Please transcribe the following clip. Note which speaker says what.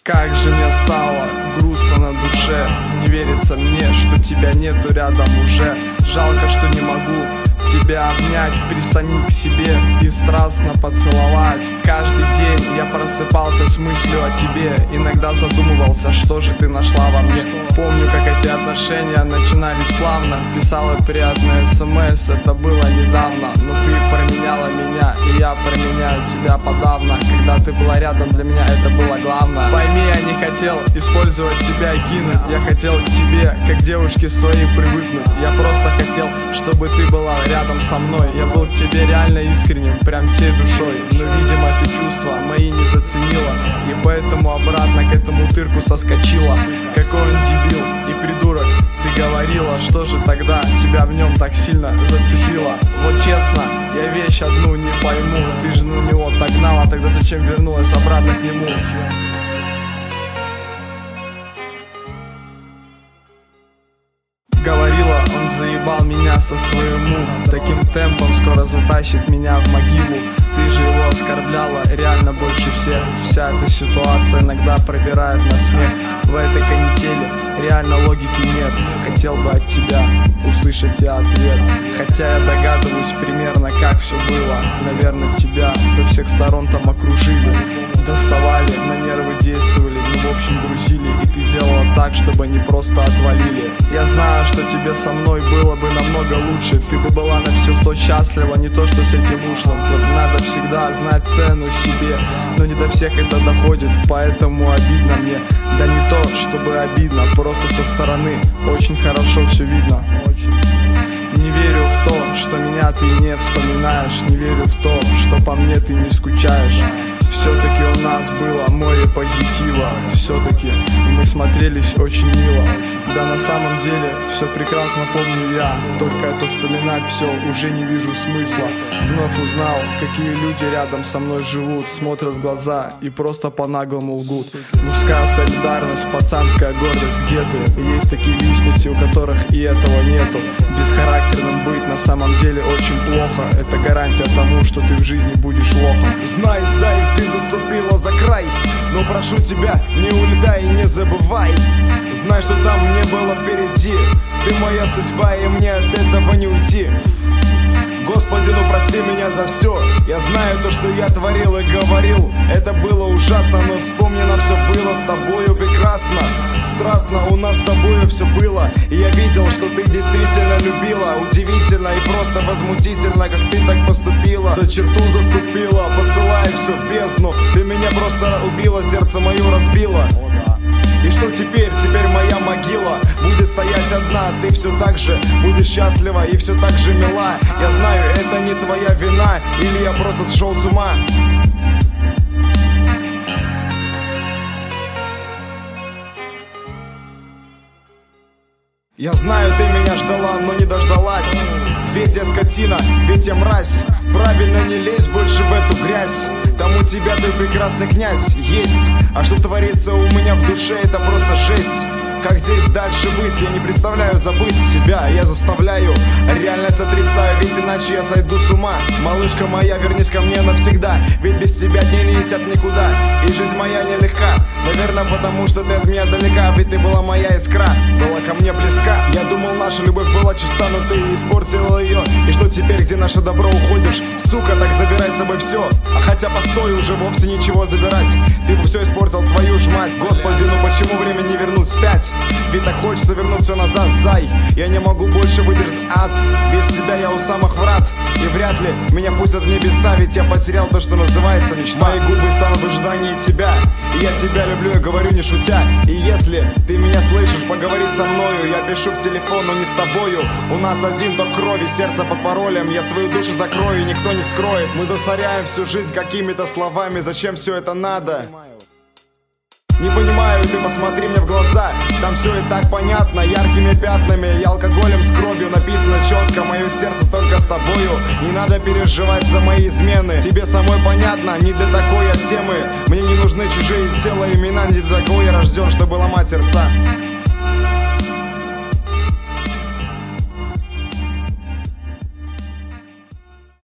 Speaker 1: Как же мне стало грустно на душе. Не верится мне, что тебя нету рядом уже. Жалко, что не могу тебя обнять, прислонить к себе и страстно поцеловать. Каждый день я просыпался с мыслью о тебе. Иногда задумывался, что же ты нашла во мне. Помню, как эти отношения начинались плавно. Писала приятные смс, это было недавно. Но ты променяла меня, и я променяю тебя подавно. Когда ты была рядом, для меня это было главное. Пойми, я не хотел использовать тебя и кинуть. Я хотел к тебе, как девушке своей, привыкнуть. Я просто хотел, чтобы ты была рядом со мной. Я был к тебе реально искренним, прям всей душой. Но, видимо, ты чувства мои не заценила, и поэтому обратно к этому утырку соскочила. Какой он дебил и придурок. Ты говорила, что же тогда тебя в нем так сильно зацепило? Вот честно, я вещь одну не пойму. Ты же на него так гнала, тогда зачем вернулась обратно к нему? Говорила, он заебал меня со своему. Таким темпом скоро затащит меня в могилу. Ты же его оскорбляла реально больше всех. Вся эта ситуация иногда пробирает на смех. В этой канители реально логики нет. Хотел бы от тебя услышать я ответ. Хотя я догадываюсь примерно, как все было. Наверное, тебя со всех сторон там окружили. Доставали, на нервы действовали, ну в общем грузили. И ты сделала так, чтобы они просто отвалили. Я знаю, что тебе со мной было бы намного лучше. Ты бы была на все 100 счастлива, не то что с этим ушлым. Вот надо всегда знать цену себе, но не до всех это доходит, поэтому обидно мне. Да не то, чтобы обидно, просто со стороны очень хорошо все видно. Не верю в то, что меня ты не вспоминаешь. Не верю в то, что по мне ты не скучаешь. Все-таки у нас было море позитива. Все-таки мы смотрелись очень мило. Да на самом деле все прекрасно помню я. Только это вспоминать все уже не вижу смысла. Вновь узнал, какие люди рядом со мной живут. Смотрят в глаза и просто по-наглому лгут. Мужская солидарность, пацанская гордость. Где ты? Есть такие личности, у которых и этого нету. Бесхарактерным быть на самом деле очень плохо. Это гарантия тому, что ты в жизни будешь лохом.
Speaker 2: Знай, зай, ты заступила за край, но прошу тебя, не улетай и не забывай. Знай, что там не было впереди. Ты моя судьба, и мне от этого не уйти. Господи, ну прости меня за все. Я знаю то, что я творил и говорил. Это было ужасно, но вспомнено все было с тобою прекрасно. Страстно у нас с тобою все было. И я видел, что ты действительно любила. Удивительно и просто возмутительно, как ты так поступила. За черту заступила, посылая все в бездну. Ты меня просто убила, сердце мое разбила. И что теперь? Теперь моя могила будет стоять одна. Ты все так же будешь счастлива и все так же мила. Я знаю, это не твоя вина, или я просто сошел с ума. Я знаю, ты меня ждала, но не дождалась. Ведь я скотина, ведь я мразь. Правильно, не лезь больше в эту грязь. Там у тебя твой прекрасный князь есть. А что творится у меня в душе, это просто жесть. Как здесь дальше быть? Я не представляю забыть себя. Я заставляю, реальность отрицаю. Ведь иначе я сойду с ума. Малышка моя, вернись ко мне навсегда. Ведь без тебя дни не летят никуда. И жизнь моя нелегка. Наверное, потому что ты от меня далека. Ведь ты была моя искра, была ко мне близка. Я думал, наша любовь была чиста, но ты испортила ее. И что теперь, где наше добро уходишь? Сука, так забирай с собой все. А хотя постой, уже вовсе ничего забирать. Ты бы все испортил, твою ж мать. Господи, ну почему время не вернуть вспять? Ведь так хочется вернуть все назад, зай. Я не могу больше выдержать ад. Без тебя я у самых врат. И вряд ли меня пустят в небеса. Ведь я потерял то, что называется мечта. Мои губы станут в ожидании тебя. И я тебя люблю, я говорю не шутя. И если ты меня слышишь, поговори со мною. Я пишу в телефон, но не с тобою. У нас один ток крови, сердце под паролем. Я свою душу закрою, никто не вскроет. Мы засоряем всю жизнь какими-то словами. Зачем все это надо? Не понимаю, ты посмотри мне в глаза. Там все и так понятно, яркими пятнами. И алкоголем с кровью написано четко. Мое сердце только с тобою. Не надо переживать за мои измены. Тебе самой понятно, не для такой я темы. Мне не нужны чужие тела, имена. Не для такого я рожден, чтобы ломать сердца.